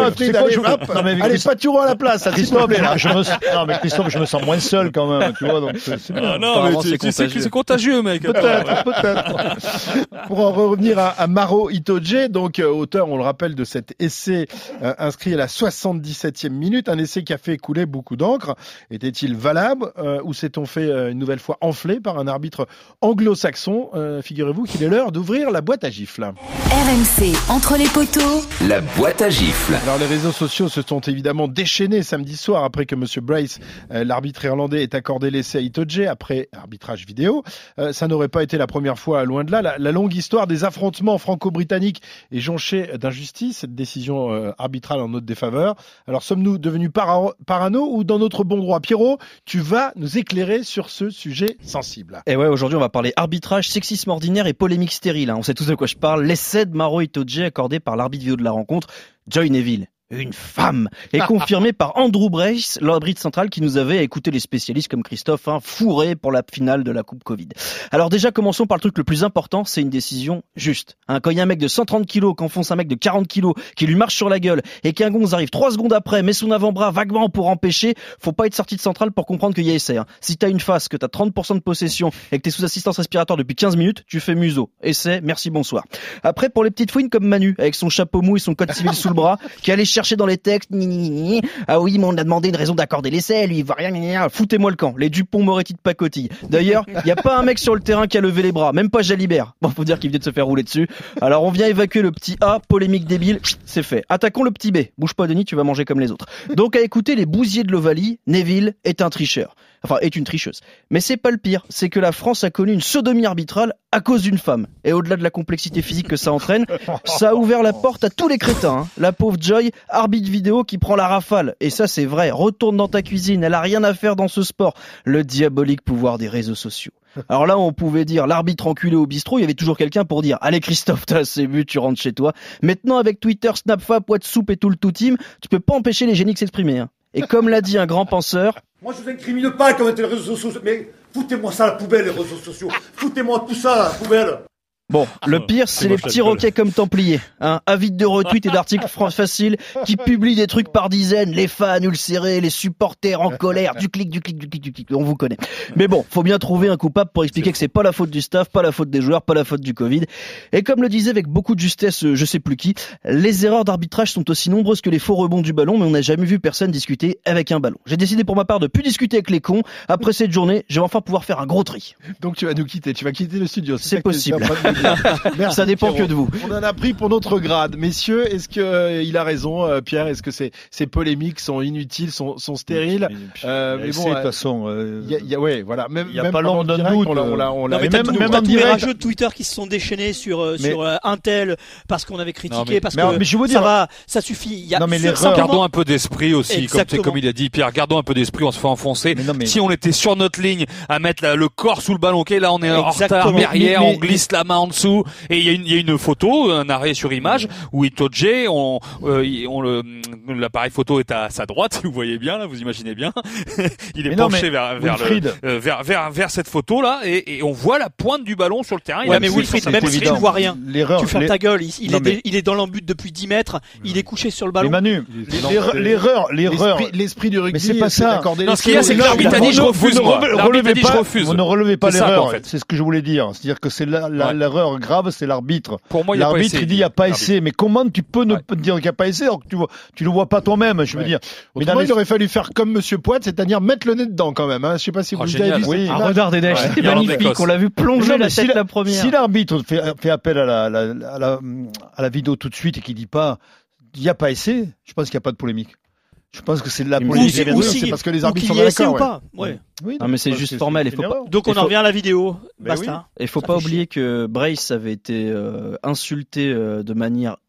Allez, pas toujours à la place, s'il te plaît, là. Je me, non, mais Christophe, je me sens moins seul quand même, tu vois, donc c'est, c'est bien. Ah non, mais tu, tu sais que c'est contagieux, mec. Peut-être, peut-être. Pour en revenir à, à Maro Itoje, donc euh, auteur, on le rappelle, de cet essai euh, inscrit à la soixante-dix-septième minute, un essai qui a fait couler beaucoup d'encre. Était-il valable euh, ou s'est-on fait euh, une nouvelle fois enflé par un arbitre anglo-saxon? euh, Figurez-vous qu'il est l'heure d'ouvrir la boîte à gifles. R M C, entre les poteaux. La boîte à gifles. Alors les réseaux sociaux se sont évidemment déchaînés samedi soir après que Monsieur Bryce, euh, l'arbitre irlandais, ait accordé l'essai à Itoje après arbitrage vidéo. Euh, ça n'aurait pas été la première fois, loin de là. La, la longue histoire des affrontements franco-britanniques est jonchée d'injustice, cette décision euh, arbitrale en notre défaveur. Alors sommes-nous devenus para- parano ou dans notre bon droit? Pierrot, tu vas nous éclairer sur ce sujet sensible. Et ouais, aujourd'hui on va parler arbitrage, sexisme ordinaire et polémique stérile. Hein. On sait tous de quoi je parle. L'essai de Maro Itoje accordé par l'arbitre vidéo de la rencontre, Joy Neville. Une femme est confirmée par Andrew Bryce, l'arbitre central qui nous avait écouté les spécialistes comme Christophe, hein, fourré pour la finale de la Coupe Covid. Alors déjà, commençons par le truc le plus important, c'est une décision juste. Hein, quand il y a un mec de cent trente kilos, qu'enfonce un mec de quarante kilos, qui lui marche sur la gueule, et qu'un gonze arrive trois secondes après, met son avant-bras vaguement pour empêcher, faut pas être sorti de centrale pour comprendre qu'il y a essai. Hein. Si t'as une face, que t'as trente pour cent de possession, et que t'es sous assistance respiratoire depuis quinze minutes, tu fais museau. Essai, merci, bonsoir. Après, pour les petites fouines comme Manu, avec son chapeau mou et son code civil sous le bras, qui allait chercher dans les textes, ni, ni, ni, ni. Ah oui, mais on a demandé une raison d'accorder l'essai, lui, il va rien, ni, ni, ni. Foutez-moi le camp, les Dupont, Moretti de pacotille. D'ailleurs, il y a pas un mec sur le terrain qui a levé les bras, même pas Jalibert. Bon, faut dire qu'il venait de se faire rouler dessus. Alors, on vient évacuer le petit A, polémique débile, c'est fait. Attaquons le petit B. Bouge pas, Denis, tu vas manger comme les autres. Donc, à écouter les bousiers de l'Ovalie, Neville est un tricheur. Enfin, est une tricheuse. Mais c'est pas le pire, c'est que la France a connu une sodomie arbitrale à cause d'une femme. Et au-delà de la complexité physique que ça entraîne, ça a ouvert la porte à tous les crétins. Hein. La pauvre Joy, arbitre vidéo qui prend la rafale. Et ça, c'est vrai. Retourne dans ta cuisine, elle a rien à faire dans ce sport. Le diabolique pouvoir des réseaux sociaux. Alors là, on pouvait dire l'arbitre enculé au bistrot, il y avait toujours quelqu'un pour dire « Allez Christophe, t'as assez vu, tu rentres chez toi ». Maintenant, avec Twitter, Snapchat, WhatsApp et tout le tout team, tu peux pas empêcher les génies de s'exprimer. Hein. Et comme l'a dit un grand penseur... Moi, je vous incrimine pas comme les réseaux sociaux, mais foutez-moi ça à la poubelle, les réseaux sociaux. Foutez-moi tout ça à la poubelle. Bon, le pire, c'est les petits roquets comme Templiers, hein, avides de retweets et d'articles faciles qui publient des trucs par dizaines, les fans ulcérés, les supporters en colère, du clic, du clic, du clic, du clic, on vous connaît. Mais bon, faut bien trouver un coupable pour expliquer que c'est pas la faute du staff, pas la faute des joueurs, pas la faute du Covid. Et comme le disait avec beaucoup de justesse, je sais plus qui, les erreurs d'arbitrage sont aussi nombreuses que les faux rebonds du ballon, mais on n'a jamais vu personne discuter avec un ballon. J'ai décidé pour ma part de plus discuter avec les cons. Après cette journée, je vais enfin pouvoir faire un gros tri. Donc tu vas nous quitter, tu vas quitter le studio. C'est, c'est possible. Merci, ça dépend Pierrot. Que de vous. On en a pris pour notre grade. Messieurs, est-ce que euh, il a raison, euh, Pierre? Est-ce que ces, ces polémiques sont inutiles, sont, sont stériles? euh, Mais bon, de toute façon, il y a, y a, ouais, voilà. Même, il y a même pas l'ombre d'un doute. On l'a, on l'a, on l'a. Non, mais même, même, même en en tous les direct. rageux de Twitter qui se sont déchaînés sur euh, mais, sur euh, Intel parce qu'on avait critiqué, non, mais, parce mais, que mais je veux dire, ça va, ça suffit. Il y a non, mais les gardons un peu d'esprit aussi, comme, comme il a dit Pierre. Gardons un peu d'esprit, on se fait enfoncer. Mais non, mais... Si on était sur notre ligne à mettre la, le corps sous le ballon, ok, là on est en retard derrière, mais, mais, on glisse mais... la main en dessous et il y a une, il y a une photo, un arrêt sur image où Itoje, on, euh, on le, l'appareil photo est à sa droite, vous voyez bien là, vous imaginez bien. Il est mais penché non, vers vers, le, euh, vers vers vers cette photo là et, et on voit la pointe du ballon sur le terrain. Ouais, mais Wilfried, même si tu vois rien, l'erreur, tu fermes les... ta gueule. Il, il non, est mais... il est dans l'embut depuis dix mètres, il est couché sur le ballon. Mais Manu, l'erreur, l'erreur, l'erreur, l'esprit, l'esprit du rugby. Mais c'est pas ça. Non, ce qu'il y a, c'est que l'arbitre a dit je refuse. Vous ne relevez pas l'erreur. C'est ce que je voulais dire. C'est-à-dire que c'est l'erreur grave, c'est l'arbitre. Pour moi, l'arbitre il dit il n'y a pas essai. Mais comment tu peux ne pas dire qu'il n'y a pas essai alors que tu vois, tu le vois pas toi-même, je veux dire. Mais il aurait fallu faire comme Monsieur Poit, c'est-à-dire mettre le nez dedans quand même. Je sais pas si vous avez vu. Oui, un regard des neiges, c'était magnifique. On l'a vu plonger la tête la première. Si l'arbitre fait appel à la à la à la vidéo tout de suite et qu'il dit pas il n'y a pas essai, je pense qu'il n'y a pas de polémique. Je pense que c'est de la polémique. C'est parce que les arbitres sont d'accord. Ou pas. Ouais. Oui, non, mais c'est juste formel. Il faut pas... Donc on en revient à la vidéo. Basta. Il faut pas oublier que Bryce avait été euh, insulté euh, de manière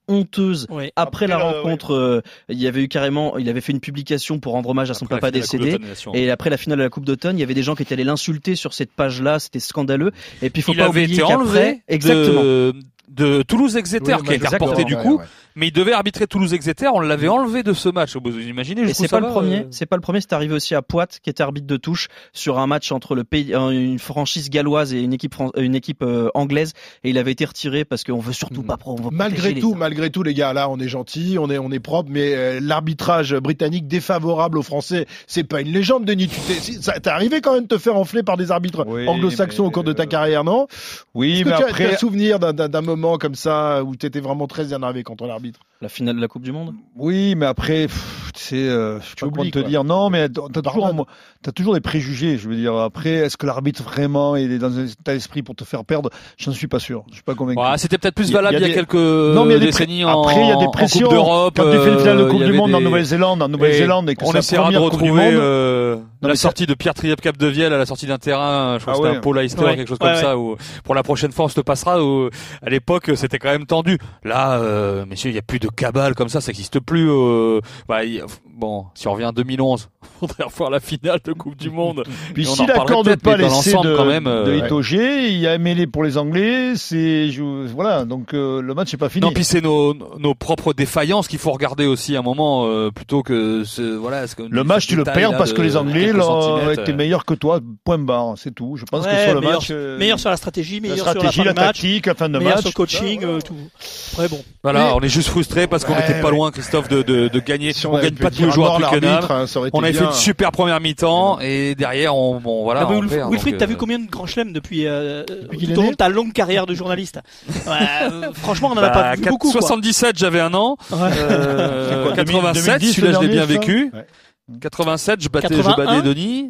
honteuse Oui. après, Après la le- rencontre. euh, il y avait eu carrément, il avait fait une publication pour rendre hommage à son Après la papa finale de la Coupe décédé. d'automne, bien sûr. Et après la finale de la Coupe d'automne, il y avait des gens qui étaient allés l'insulter sur cette page-là. C'était scandaleux. Et puis il faut il pas avait oublier été qu'après, enlevé exactement. de, de Toulouse-Exeter Oui, qui a été exactement, reporté du ouais, coup. ouais. Mais il devait arbitrer Toulouse-Exeter, on l'avait enlevé de ce match. Vous imaginez Et jusqu'où c'est ça pas le va, premier, euh c'est pas le premier, c'est arrivé aussi à Poite, qui était arbitre de touche sur un match entre le pays, euh, une franchise galloise et une équipe, fran- une équipe euh, anglaise, et il avait été retiré parce qu'on veut surtout pas pro- on veut Malgré protéger tout, les- malgré tout, les gars, là, on est gentils, on est, on est propre, mais euh, l'arbitrage britannique défavorable aux Français, c'est pas une légende, Denis. Tu t'es, si- ça t'est arrivé quand même de te faire enfler par des arbitres Oui, anglo-saxons mais, au cours de ta euh, carrière, non? Oui, Est-ce que mais tu as, après. tu as souvenir d'un, d'un, d'un moment comme ça où t'étais vraiment très énervé contre l'arbitre? La finale de la Coupe du Monde. Oui, mais après, pff, tu sais, euh, je sais Tu pas comment oublies, te quoi. dire. Non, mais t'as t'as toujours, Pardonne. t'as toujours des préjugés. Je veux dire, après, est-ce que l'arbitre vraiment il est dans un état d'esprit pour te faire perdre? J'en suis pas sûr. Je suis pas convaincu. Ouais, c'était peut-être plus Il y a- valable il y a, il y a des- quelques Non, mais il y a des décennies pré- en, après, il y a des en pressions. Coupe d'Europe. Quand tu fais une finale de euh, Coupe il y du avait Monde en des- Nouvelle-Zélande, en Et Nouvelle-Zélande, et que on c'est la essaiera de première Coupe du retrouver Monde. euh, la mais sortie de Pierre Triep Capdevielle à la sortie d'un terrain, je crois Ah que c'était ouais. un Paul Leicester, Ouais. quelque chose Ouais, comme ouais. ça, où pour la prochaine fois on se le passera, où à l'époque c'était quand même tendu. Là, euh, messieurs, il y a plus de cabale comme ça, ça n'existe plus. Euh, bah, il- bon, si on revient en deux mille onze, faudrait refaire la finale de Coupe du Monde. Puis Et on en s'il reparlerait accorde peut-être, pas mais dans l'essai l'ensemble, de, quand même, euh, de ouais. Itoge, il y a un mêlé pour les Anglais, c'est, je- voilà, donc euh, le match n'est pas fini. Non, puis c'est nos, nos propres défaillances qu'il faut regarder aussi à un moment, euh, plutôt que ce, voilà. ce que- Le ce match, tu le détail, perds là, parce de que les Anglais quelques là, centimètres, étaient euh. meilleurs que toi, point barre, c'est tout. Je pense que Ouais, sur le meilleur, match, euh, meilleur sur la stratégie, la meilleur stratégie, sur la la fin de match, tactique, la fin de meilleur match. sur le coaching, euh, tout. Très bon. Voilà, Mais- on est juste frustré parce qu'on Ouais, n'était pas ouais. loin, Christophe, de, de, de gagner. Si on avait gagne pu pas tous dire les à jours mort à Twickenham. l'arbitre, hein, ça aurait été On avait fait bien. une super première mi-temps et derrière, on, bon, voilà. Ah, mais on Wilf- perd, Wilfried, donc, t'as vu euh, combien de grands chelems depuis, euh, qu'il est tout au long né de ta longue carrière de journaliste? Ouais, euh, franchement, on en a bah, pas vu quatre- beaucoup, quoi. soixante-dix-sept, j'avais un an. Ouais. Euh, C'est quoi, quatre-vingt-sept, deux mille dix, celui-là, je l'ai le bien dernier, vécu. Ouais. quatre-vingt-sept, je battais, je quatre-vingt-un. battais Denis.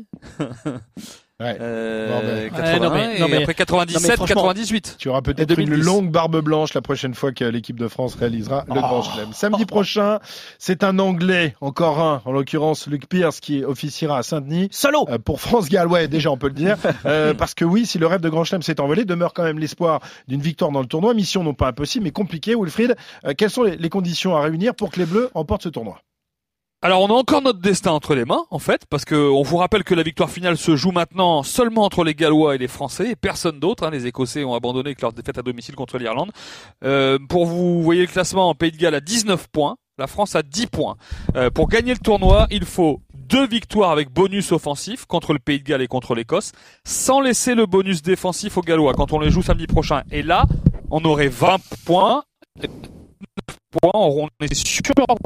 Ouais. Euh, Non, mais- quatre-vingt-un, Ouais, non, mais- non, et mais- après quatre-vingt-dix-sept, non, mais franchement- quatre-vingt-dix-huit. Tu auras Et peut-être deux une mille dix. longue barbe blanche la prochaine fois que l'équipe de France réalisera le Grand Chelem. Samedi prochain, c'est un Anglais, encore un, en l'occurrence Luc Pierce, qui officiera à Saint-Denis. Salaud. Euh, pour France-Galles, ouais, déjà on peut le dire. Euh, parce que oui, si le rêve de Grand Chelem s'est envolé, demeure quand même l'espoir d'une victoire dans le tournoi. Mission non pas impossible, mais compliquée. Wilfried, euh, quelles sont les, les conditions à réunir pour que les Bleus remportent ce tournoi? Alors on a encore notre destin entre les mains en fait, parce que on vous rappelle que la victoire finale se joue maintenant seulement entre les Gallois et les Français et personne d'autre. Hein. Les Écossais ont abandonné avec leur défaite à domicile contre l'Irlande. Euh, pour vous, vous voyez le classement en Pays de Galles à dix-neuf points, la France à dix points. Euh, pour gagner le tournoi, il faut deux victoires avec bonus offensif contre le Pays de Galles et contre l'Écosse, sans laisser le bonus défensif aux Gallois quand on les joue samedi prochain. Et là, on aurait vingt points. Points, on est sûr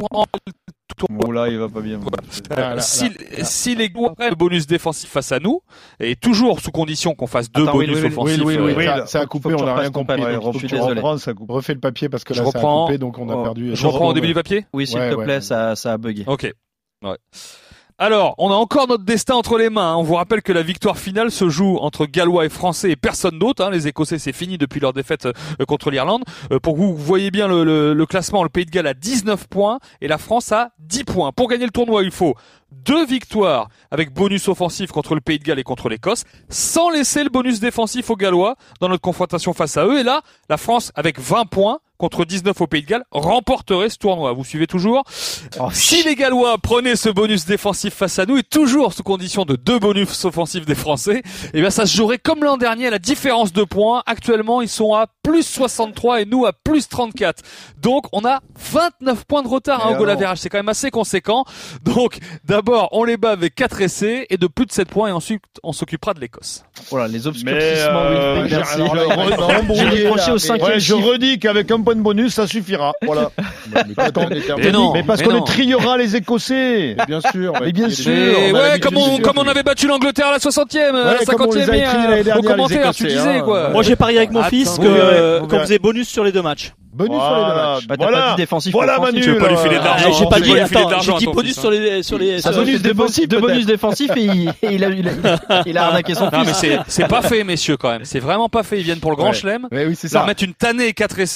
Bon, là, il va pas bien. Voilà, si, là, là. si les Gallois prennent le bonus défensif face à nous, et toujours sous condition qu'on fasse deux Attends, oui, bonus oui, oui, offensifs. oui, oui, oui, euh, ça, ça a coupé, faut que on tu n'a rien refasses ton compris. papier, donc je faut suis que tu désolé. Reprends, ça coupe. refais le papier parce que Je là, ça a reprends. coupé, donc on a Oh, perdu. Je reprends au début du papier. Oui, s'il Ouais, te ouais. plaît, ça, ça a bugué. Ok. Ouais. Alors, on a encore notre destin entre les mains. hein. On vous rappelle que la victoire finale se joue entre Gallois et Français et personne d'autre. Hein. Les Écossais, c'est fini depuis leur défaite euh, contre l'Irlande. Euh, pour que vous voyez bien le, le, le classement, le Pays de Galles a dix-neuf points et la France a dix points. Pour gagner le tournoi, il faut deux victoires avec bonus offensif contre le Pays de Galles et contre l'Écosse, sans laisser le bonus défensif aux Gallois dans notre confrontation face à eux. Et là, la France, avec vingt points contre dix-neuf au Pays de Galles, remporterait ce tournoi. Vous suivez toujours? Oh, Si les Gallois prenaient ce bonus défensif face à nous, et toujours sous condition de deux bonus offensifs des Français, eh bien ça se jouerait comme l'an dernier à la différence de points. Actuellement, ils sont à plus soixante-trois et nous à plus trente-quatre. Donc, on a vingt-neuf points de retard hein, Et au goal alors average. C'est quand même assez conséquent. Donc, d'abord, on les bat avec quatre essais et de plus de sept points et ensuite, on s'occupera de l'Écosse. Voilà, les Mais obscurcissements, euh, Wilfried, merci. alors là, il va être J'ai embrouillé, décroché là, au mais- cinquième Ouais, je chiffre. redis qu'avec un point de bonus, ça suffira. Voilà. Mais attends, Mais non. Mais parce mais qu'on non. les triera, les Écossais. Mais bien sûr. Mais bien il y a des- sûr. Mais on a ouais, l'habitude comme on, de- comme on avait battu l'Angleterre à la soixantième, à la Ouais, comme on les cinquantième, a et, écrits l'année euh, dernière, au les commentaire, tu Écossais, disais hein. quoi. Moi, j'ai parié avec mon Attends. fils que, Vous verrez, euh, vous qu'on verrez. faisait bonus sur les deux matchs. Bonus sur les deux Voilà. matchs. Bah, t'as Voilà. pas dit défensif. Voilà, offensif. Manu. Tu veux pas lui filer de Ah, l'argent. Ah, j'ai on pas peut dit, lui filer de attends, l'argent, j'ai dit ton bonus fils, sur les, sur les, Un sur bonus les- défensif, deux bonus défensifs et il, et il a, il a, il a arnaqué son hein. Non, mais fils. c'est, c'est pas fait, messieurs, quand même. C'est vraiment pas fait. Ils viennent pour le grand Ouais. chelem. Ouais, oui, c'est Leur ça. mettre une tannée et quatre essais.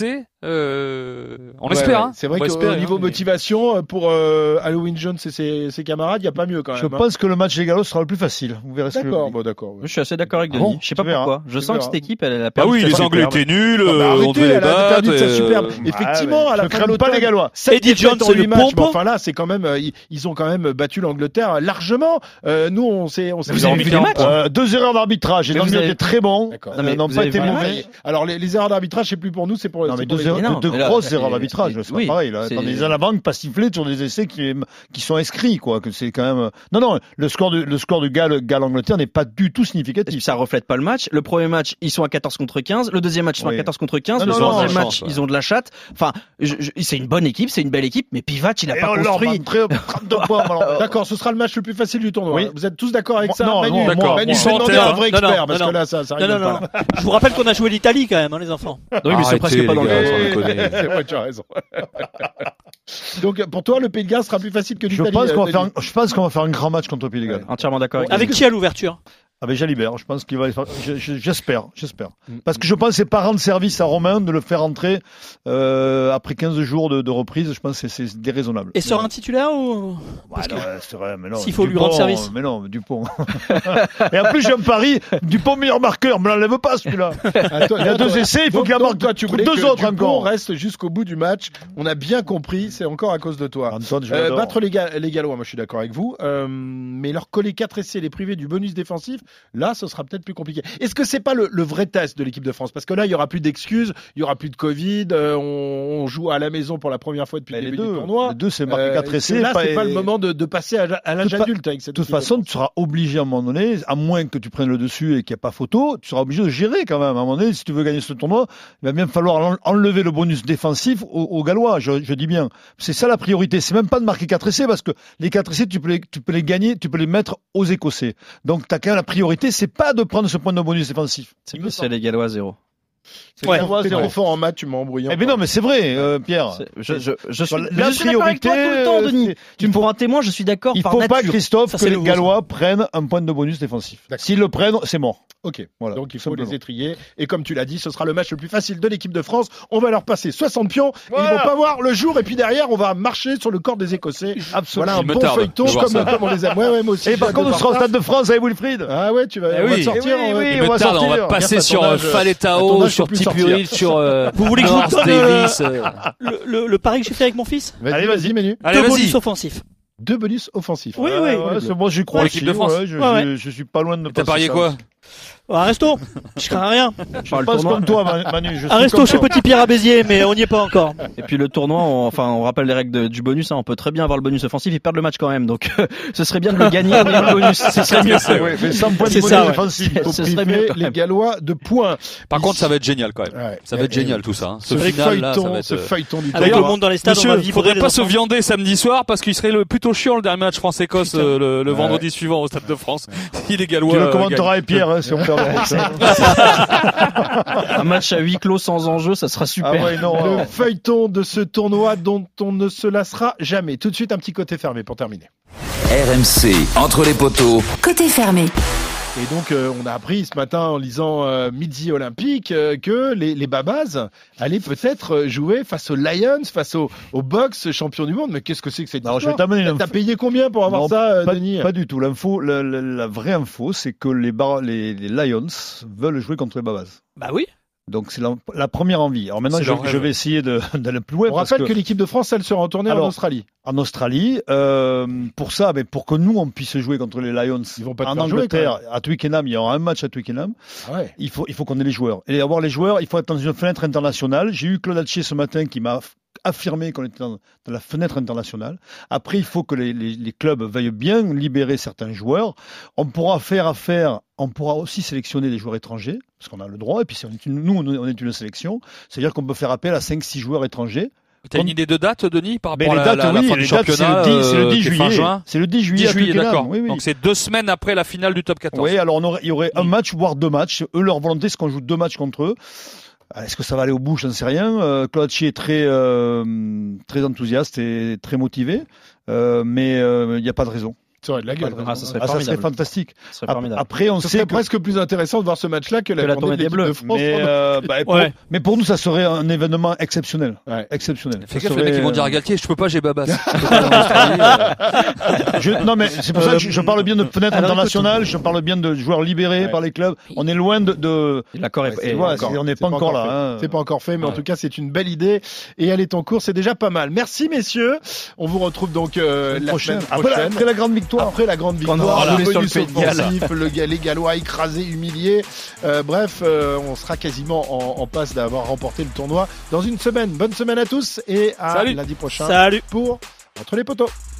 Euh, on Ouais, espère. ouais. Hein. C'est vrai on qu'au espérer, niveau hein, motivation, pour euh, Halloween Jones et ses, ses camarades, il n'y a pas mieux quand même. Je hein. pense que le match des Gallows sera le plus facile. Vous verrez ce que je D'accord, dis. bon, d'accord. ouais. Je suis assez d'accord avec Ah Denis. bon, Je sais pas tu verras, pourquoi. Je tu sens que verras. cette équipe, elle, elle a Ah perdu oui, sa les superbe. Anglais étaient nuls. Ah bah, euh, on arrêtez, devait les elle a perdu de sa battre, superbe. euh, Effectivement, à la Je fin de crains l'automne, pas les Gallois. sept Eddie défaites Jones, en c'est huit le matchs, pompe. mais enfin là, c'est quand même, euh, ils, ils ont quand même battu l'Angleterre largement. Euh, nous, on s'est, on s'est vous avez vu les matchs Euh, deux erreurs d'arbitrage. Les Mais vous Anglais avez- étaient très bons. D'accord. euh, Non, mais n'ont vous pas avez été vu les mauvais. matchs Alors, les, les erreurs d'arbitrage, c'est plus pour nous, c'est pour. Non, c'est mais pour deux, les- erreurs- Mais non, de mais là, grosses c'est- erreurs d'arbitrage, c'est- c'est pas oui, pareil. Là. c'est- Attendez, les à la banque, pas sifflés sur des essais qui, qui sont inscrits, quoi. Que c'est quand même. Non, non, le score du, le score du Galles, Galles-Angleterre n'est pas du tout Et puis, significatif. ça reflète pas le match. Le premier match, ils sont à quatorze contre quinze. Le deuxième match, ils sont Oui. à quatorze contre quinze. Non, le non, non, troisième non, match, chance, ouais. ils ont de la chatte. Enfin, je- je- c'est une bonne équipe, c'est une belle équipe, mais Pivac, il a Et pas on leur construit. manque très- trente-deux points, alors. D'accord, ce sera le match le plus facile du tournoi. Oui. Vous êtes tous d'accord avec Moi- ça non, Manu, non, d'accord. Manu, Moi, je vais demander à un vrai non, non, expert, parce non, que là, ça, ça Non, rigole non, pas. non. là. Je vous rappelle qu'on a joué l'Italie quand même, hein, les enfants. Oui, mais c'est Arrêtez, presque pas les dans le gars, cadre. sans déconner. C'est vrai, tu as raison. Donc, pour toi, le Pays de Galles sera plus facile que Je l'Italie. pense qu'on euh, va faire, Denis. un- je pense qu'on va faire un grand match contre le Pays de Galles. Entièrement d'accord avec Avec Denis. qui à l'ouverture? Avec Jalibert, je pense qu'il va. je- je- J'espère, j'espère. Parce que je pense que c'est pas rendre service à Romain de le faire entrer euh, après quinze jours de, de reprise. Je pense que c'est c'est déraisonnable. Et sera un titulaire ou? Ouais, Parce que- non, ouais, c'est vrai, mais non, s'il faut lui Dupont, rendre service. Mais non, Dupont. Et en plus, j'ai un pari, Dupont meilleur marqueur, me l'enlève pas celui-là. Attends, Il y a deux toi- essais, il faut donc- qu'il en donc, marque toi, tu voulais deux que autres Dupont encore. reste jusqu'au bout du match. On a bien compris, c'est encore à cause de toi. Antoine, je Euh, l'adore. battre les, Ga- les Gallois, moi je suis d'accord avec vous, euh, mais leur coller quatre essais, les priver du bonus défensif, là ce sera peut-être plus compliqué. Est-ce que c'est pas le, le vrai test de l'équipe de France? Parce que là il y aura plus d'excuses, il y aura plus de Covid, euh, on, on joue à la maison pour la première fois depuis Ben, le les début deux, du tournoi. les deux, c'est marqué Euh, quatre est-ce que essais. Là pas- c'est pas le moment de, de passer à, à l'âge De toute fa- adulte avec cette De toute équipe de façon, France. tu seras obligé à un moment donné, à moins que tu prennes le dessus et qu'il n'y a pas photo, tu seras obligé de gérer quand même. À un moment donné, si tu veux gagner ce tournoi, il va bien falloir en- enlever le bonus défensif aux, aux Gallois, je, je dis bien. C'est ça la priorité. C'est même pas de marquer quatre essais parce que les quatre essais, tu peux les, tu peux les gagner, tu peux les mettre aux Écossais. Donc, tu as quand même la priorité, c'est pas de prendre ce point de bonus défensif. C'est que c'est les Gallois zéro. C'est Ouais, trop- t'es zéro. trop fort en maths, tu m'as embrouillé. Eh bien non, mais c'est vrai, euh, Pierre. C'est- Je, je, je suis, Sur la mais je suis d'accord avec toi tout priorité, le temps, Denis. c'est- Tu me prends un témoin, je suis d'accord Il par faut nature. pas, Christophe, Ça, que c'est les nouveau, Gallois prennent un point de bonus défensif. D'accord. S'ils le prennent, c'est mort. Ok, Voilà, donc il tout faut simplement. les étrier. Et comme tu l'as dit, ce sera le match le plus facile de l'équipe de France. On va leur passer soixante pions. Et Voilà. ils vont pas voir le jour. Et puis derrière, on va marcher sur le corps des Écossais. Absolument. Voilà un Il me bon tarde feuilleton de voir comme, ça. comme on les aime. Ouais, ouais, moi aussi. Et j'ai par hâte contre, de on sera au voir ça. Stade de France avec Wilfried. Ah ouais, tu vas Eh on va oui. te sortir. Eh oui, euh, oui, Il on me va tarde, on sortir. va passer Regarde, à sur ton euh, âge, à ton Faletao, âge, sur faut plus Tipurit, sortir. sur euh, Vous voulez que je vous North donne euh, Davis. euh. le, le, le pari que j'ai fait avec mon fils? Allez, vas-y. Manu. Allez, Deux vas-y. bonus offensifs. Deux bonus offensifs. Oui, Ouais, oui. ouais, c'est moi, j'y crois Pour aussi. l'équipe de France. Ouais, je, Ouais, je- je suis pas loin de T'as penser parié ça quoi aussi. Un resto? Je crains rien. Je Enfin, le pense tournoi. comme toi, Man- Manu. Je suis Un resto comme chez toi. Petit Pierre à Béziers, mais on n'y est pas encore. Et puis le tournoi, on, enfin, on rappelle les règles de- du bonus. Hein, on peut très bien avoir le bonus offensif et perdre le match quand même. Donc, ce serait bien de le gagner en ayant le bonus. Ce serait mieux. Ouais, mais sans point de C'est bonus ça, ouais. défensif. Il faut Ce serait priver mieux quand les même. Gallois de points. Par contre, ça va être génial quand même. Ouais. Ça va être Et- génial tout ça. hein. Ce Ce final là, ça feuilleton, va être. ce euh, feuilleton du Avec tournoi. le monde dans les stades, on va Monsieur, vibrer faudrait les pas enfants. se viander samedi soir parce qu'il serait le plutôt chiant le dernier match France-Écosse euh, le, le Ouais. vendredi suivant au Stade de France. Si les Gallois. Tu le euh, commenteras gagnent. avec Pierre, hein, si on perd le prochain. Un match à huis clos sans enjeu, ça sera super. Ah ouais, non. Le non. feuilleton de ce tournoi dont on ne se lassera jamais. Tout de suite, un petit côté fermé pour terminer. R M C, entre les poteaux. Côté fermé. Et donc, euh, on a appris ce matin en lisant euh, Midi Olympique euh, que les, les Babas allaient peut-être jouer face aux Lions, face aux, aux Bucks champions du monde. Mais qu'est-ce que c'est que cette Alors, je vais histoire? t'amener une T'as info. payé combien pour avoir Non, ça, euh, pas, Denis? pas du tout. L'info, la, la- la vraie info, c'est que les, bar- les, les Lions veulent jouer contre les Babas. Bah oui. Donc c'est la, la première envie. Alors maintenant, C'est je, leur rêve. je vais essayer de- d'aller plus loin. On parce rappelle que, que l'équipe de France, elle sera en tournée en Alors, Australie. en Australie, euh, pour ça, ben, pour que nous on puisse jouer contre les Lions Ils vont pas te en faire jouer, Angleterre, à Twickenham, il y aura un match à Twickenham. Ah ouais. Il faut, il faut qu'on ait les joueurs. Et avoir les joueurs, il faut être dans une fenêtre internationale. J'ai eu Claude Alchier ce matin qui m'a affirmé qu'on était dans, dans la fenêtre internationale. Après, il faut que les, les, les clubs veuillent bien libérer certains joueurs. On pourra faire affaire, on pourra aussi sélectionner des joueurs étrangers, parce qu'on a le droit. Et puis, si on est une, nous, on est une sélection, c'est-à-dire qu'on peut faire appel à cinq six joueurs étrangers. T'as une idée de date, Denis, par Mais rapport les à la, dates, la, la oui, fin les du dates, c'est championnat le dix, c'est le euh, dix qui est fin juillet. juin C'est le dix juillet. dix à juillet, Twickenham. d'accord. Oui, oui. Donc c'est deux semaines après la finale du top quatorze. Oui, alors on aurait, il y aurait un match, voire deux matchs. Eux, leur volonté, c'est qu'on joue deux matchs contre eux. Est-ce que ça va aller au bout? Je n'en sais rien. Euh, Claude Alchier est très, euh, très enthousiaste et très motivé, euh, mais il n'y a pas de raison. Ça aurait de la gueule. Ah, ça serait Ah, ça serait formidable. fantastique. Ça serait formidable. Après, on Ce sait serait que... presque plus intéressant de voir ce match-là que la, Que la tournée tournée de des l'équipe Bleus. de France. Mais, euh, bah, pour, Ouais. mais pour nous, ça serait un événement exceptionnel. Ouais. Exceptionnel. Fais Ça gaffe, les mecs, serait, ils vont dire à euh, Galtier, je peux pas, j'ai Babas. je, non, mais c'est pour ça que je, je parle bien de fenêtre alors, internationale, je parle bien de joueurs libérés Ouais. par les clubs. On est loin de, de... L'accord est, Ouais, c'est- est- voilà, encore. c'est- on n'est C'est pas encore là. fait. hein. C'est pas encore fait, mais en Ouais. tout cas, c'est une belle idée et elle est en cours. C'est déjà pas mal. Merci, messieurs. On vous retrouve donc euh, la Prochaine. semaine Après, la, prochaine. après la grande victoire. Après la grande Qu'on aura victoire, le roulé sur le bonus Pays de Galles. offensif, le, ga- les Gallois écrasés, humiliés. Euh, bref, euh, on sera quasiment en, en passe d'avoir remporté le tournoi dans une semaine. Bonne semaine à tous et à Salut. lundi prochain Salut. pour Entre les poteaux.